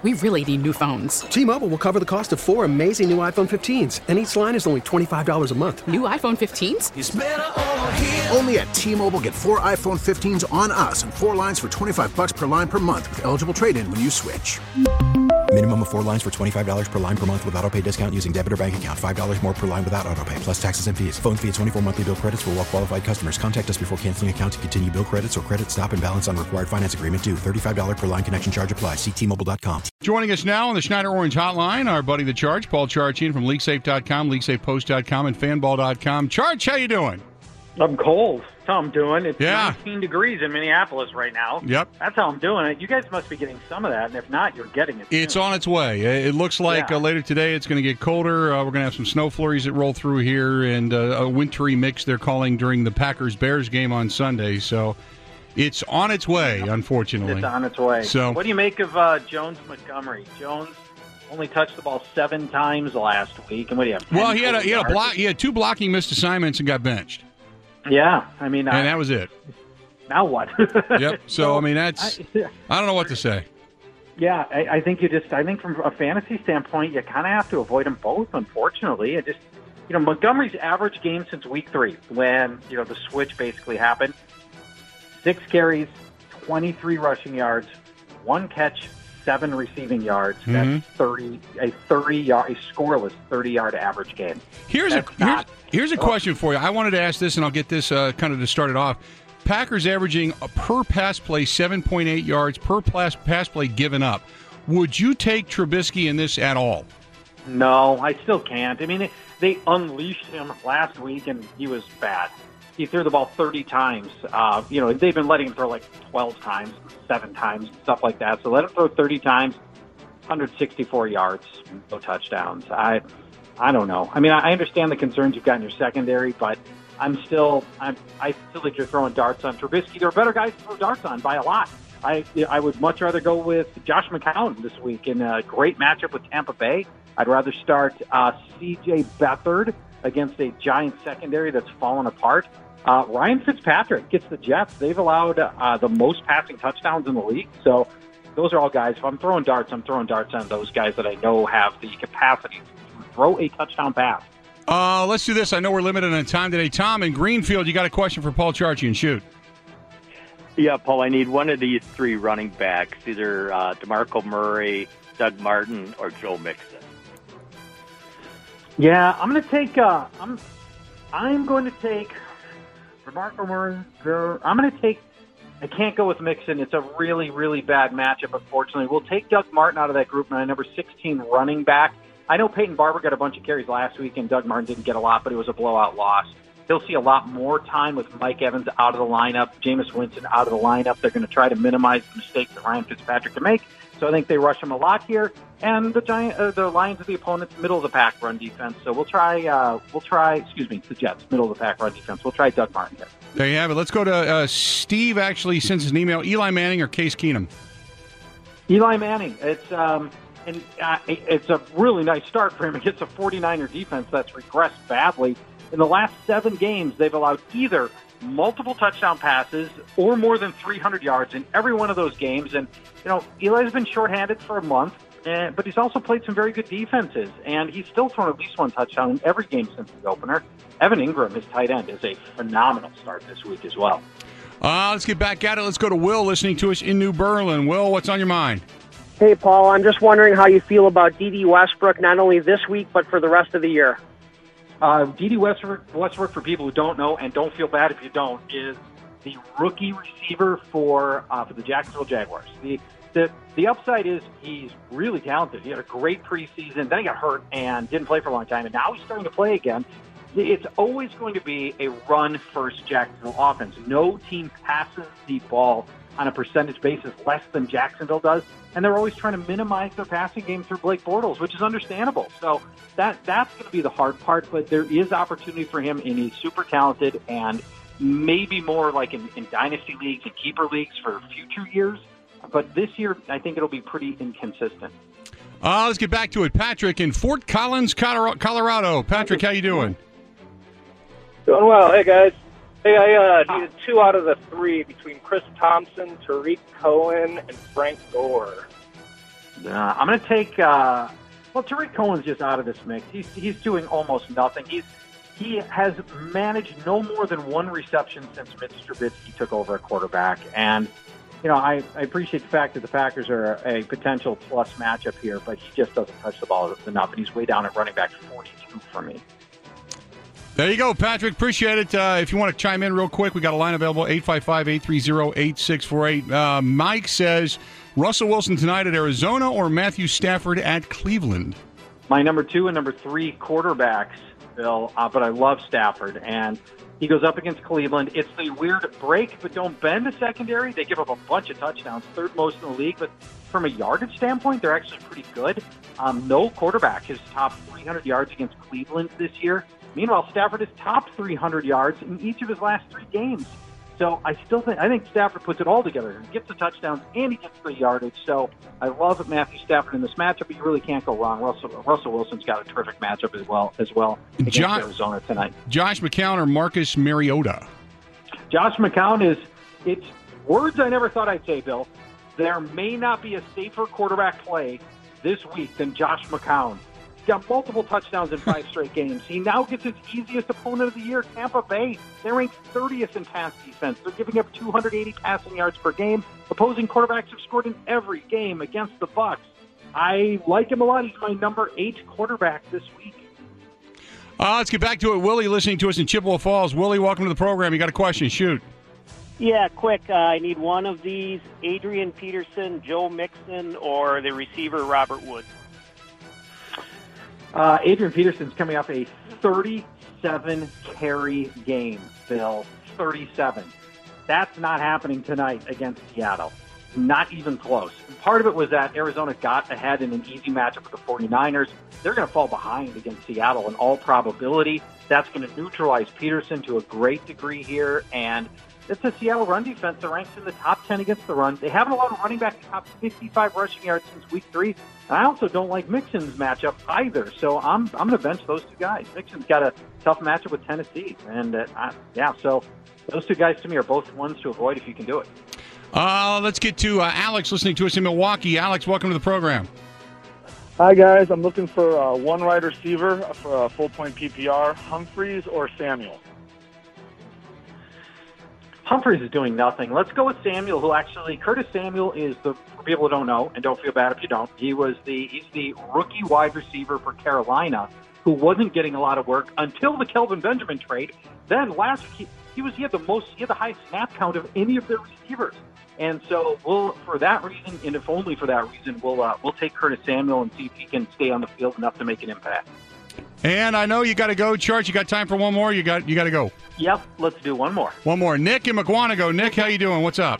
We really need new phones. T-Mobile will cover the cost of 4 amazing new iPhone 15s, and each line is only $25 a month. New iPhone 15s? It's better over here. Only at T-Mobile, get 4 iPhone 15s on us and 4 lines for $25 per line per month with eligible trade-in when you switch. Minimum of 4 lines for $25 per line per month with autopay discount using debit or bank account. $5 more per line without autopay, plus taxes and fees. Phone fee at 24 monthly bill credits for well-qualified customers. Contact us before canceling account to continue bill credits or credit stop and balance on required finance agreement due. $35 per line connection charge applies. See T-Mobile.com. Joining us now on the Schneider Orange Hotline, our buddy The Charge, Paul Charchian from LeagueSafe.com, LeagueSafePost.com, and Fanball.com. Charge, how you doing? I'm cold. That's how I'm doing. It's Yeah. 19 degrees in Minneapolis right now. Yep. That's how I'm doing it. You guys must be getting some of that, and if not, you're getting it. It's soon. on its way. It looks like later today it's going to get colder. We're going to have some snow flurries that roll through here and a wintry mix they're calling during the Packers-Bears game on Sunday. So it's on its way, unfortunately. It's on its way. So, what do you make of Jones Montgomery? Jones only touched the ball 7 times last week, and what do you have? well, he had a block. He had 2 blocking missed assignments and got benched. Yeah, I mean, and that was it. Now what? Yep. So I mean, I don't know what to say. Yeah, I think I think from a fantasy standpoint, you kind of have to avoid them both. Unfortunately, Montgomery's average game since week 3, when the switch basically happened, 6 carries, 23 rushing yards, 1 catch, 7 receiving yards. That's a scoreless 30-yard average game. Here's a question for you. I wanted to ask this, and I'll get this kind of to start it off. Packers averaging per pass play 7.8 yards per pass play given up. Would you take Trubisky in this at all? No, I still can't. I mean, they unleashed him last week, and he was bad. He threw the ball 30 times. They've been letting him throw like 12 times, 7 times, stuff like that. So let him throw 30 times, 164 yards, no touchdowns. I don't know. I mean, I understand the concerns you've got in your secondary, but I still think you're throwing darts on Trubisky. There are better guys to throw darts on by a lot. I would much rather go with Josh McCown this week in a great matchup with Tampa Bay. I'd rather start C.J. Beathard against a Giant secondary that's fallen apart. Ryan Fitzpatrick gets the Jets. They've allowed the most passing touchdowns in the league. So those are all guys. If I'm throwing darts, I'm throwing darts on those guys that I know have the capacity to throw a touchdown pass. Let's do this. I know we're limited on time today. Tom in Greenfield, you got a question for Paul Charchian. Shoot. Yeah, Paul, I need one of these 3 running backs, either DeMarco Murray, Doug Martin, or Joe Mixon. Yeah, I'm going to take DeMarco Murray. I can't go with Mixon. It's a really, really bad matchup, unfortunately. We'll take Doug Martin out of that group, my number 16 running back. I know Peyton Barber got a bunch of carries last week, and Doug Martin didn't get a lot, but it was a blowout loss. He'll see a lot more time with Mike Evans out of the lineup, Jameis Winston out of the lineup. They're going to try to minimize the mistakes that Ryan Fitzpatrick can make. So I think they rush him a lot here. And the Lions are the opponent's middle of the pack run defense. So the Jets, middle of the pack run defense. We'll try Doug Martin here. There you have it. Let's go to Steve. Actually, sends an email. Eli Manning or Case Keenum? Eli Manning. It's a really nice start for him against a 49er defense that's regressed badly. In the last 7 games, they've allowed either multiple touchdown passes or more than 300 yards in every one of those games. And, Eli's been shorthanded for a month, but he's also played some very good defenses. And he's still thrown at least 1 touchdown in every game since the opener. Evan Ingram, his tight end, is a phenomenal start this week as well. Let's get back at it. Let's go to Will listening to us in New Berlin. Will, what's on your mind? Hey, Paul, I'm just wondering how you feel about D.D. Westbrook, not only this week, but for the rest of the year. D.D. Westbrook, for people who don't know, and don't feel bad if you don't, is the rookie receiver for the Jacksonville Jaguars. The upside is he's really talented. He had a great preseason, then he got hurt and didn't play for a long time, and now he's starting to play again. It's always going to be a run-first Jacksonville offense. No team passes the ball on a percentage basis less than Jacksonville does, and they're always trying to minimize their passing game through Blake Bortles, which is understandable. So that's going to be the hard part, but there is opportunity for him, and he's super talented, and maybe more like in dynasty leagues and keeper leagues for future years. But this year, I think it'll be pretty inconsistent. Let's get back to it. Patrick in Fort Collins, Colorado. Patrick, how you doing? Doing well. Hey, guys. Hey, I needed 2 out of the 3 between Chris Thompson, Tariq Cohen, and Frank Gore. I'm going to take. Tariq Cohen's just out of this mix. He's doing almost nothing. He has managed no more than one reception since Mitch Trubisky took over at quarterback. And, I appreciate the fact that the Packers are a potential plus matchup here, but he just doesn't touch the ball enough, and he's way down at running back 42 for me. There you go, Patrick. Appreciate it. If you want to chime in real quick, we got a line available, 855-830-8648. Mike says, Russell Wilson tonight at Arizona or Matthew Stafford at Cleveland? My number 2 and number 3 quarterbacks, Bill, but I love Stafford, and he goes up against Cleveland. It's the weird break but don't bend secondary. They give up a bunch of touchdowns, third most in the league, but from a yardage standpoint, they're actually pretty good. No quarterback has topped 300 yards against Cleveland this year. Meanwhile, Stafford has topped 300 yards in each of his last 3 games. So I think Stafford puts it all together. He gets the touchdowns and he gets the yardage. So I love Matthew Stafford in this matchup, but you really can't go wrong. Russell Wilson's got a terrific matchup as well against Arizona tonight. Josh McCown or Marcus Mariota? Josh McCown it's words I never thought I'd say, Bill. There may not be a safer quarterback play this week than Josh McCown. He's got multiple touchdowns in 5 straight games. He now gets his easiest opponent of the year, Tampa Bay. They're ranked 30th in pass defense. They're giving up 280 passing yards per game. Opposing quarterbacks have scored in every game against the Bucs. I like him a lot. He's my number 8 quarterback this week. Let's get back to it. Willie listening to us in Chippewa Falls. Willie, welcome to the program. You got a question? Shoot. Yeah, quick. I need one of these, Adrian Peterson, Joe Mixon, or the receiver Robert Woods. Adrian Peterson's coming off a 37-carry game, Bill. 37. That's not happening tonight against Seattle. Not even close. And part of it was that Arizona got ahead in an easy matchup with the 49ers. They're going to fall behind against Seattle in all probability. That's going to neutralize Peterson to a great degree here, and it's a Seattle run defense that ranks in the top 10 against the run. They haven't allowed a running back to top 55 rushing yards since week 3. And I also don't like Mixon's matchup either. So I'm going to bench those 2 guys. Mixon's got a tough matchup with Tennessee. And, so those 2 guys to me are both ones to avoid if you can do it. Let's get to Alex listening to us in Milwaukee. Alex, welcome to the program. Hi, guys. I'm looking for one wide receiver for a full-point PPR, Humphreys or Samuel. Humphreys is doing nothing. Let's go with Samuel, Curtis Samuel is for people who don't know, and don't feel bad if you don't, he's the rookie wide receiver for Carolina who wasn't getting a lot of work until the Kelvin Benjamin trade. Then last week, he had the highest snap count of any of their receivers. And so for that reason, and if only for that reason, we'll take Curtis Samuel and see if he can stay on the field enough to make an impact. And I know you got to go, Church. You got time for one more? You got to go. Yep, let's do one more. One more. Nick in McWanago. Nick, how you doing? What's up?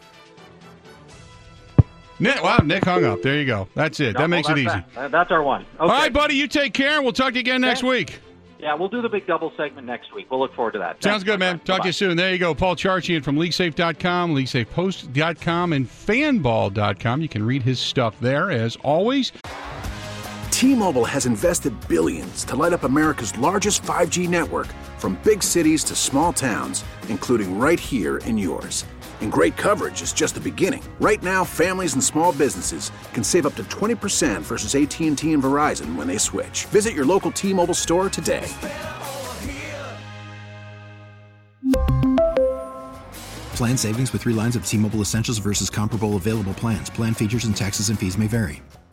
Nick, wow, Nick hung up. There you go. That's it. That makes it easy. That's our one. Okay. All right, buddy. You take care. We'll talk to you again next week. Yeah, we'll do the big double segment next week. We'll look forward to that. Sounds good, man. Talk to you soon. There you go. Paul Charchian from LeagueSafe.com, LeagueSafePost.com, and Fanball.com. You can read his stuff there, as always. T-Mobile has invested billions to light up America's largest 5G network, from big cities to small towns, including right here in yours. And great coverage is just the beginning. Right now, families and small businesses can save up to 20% versus AT&T and Verizon when they switch. Visit your local T-Mobile store today. Plan savings with 3 lines of T-Mobile Essentials versus comparable available plans. Plan features and taxes and fees may vary.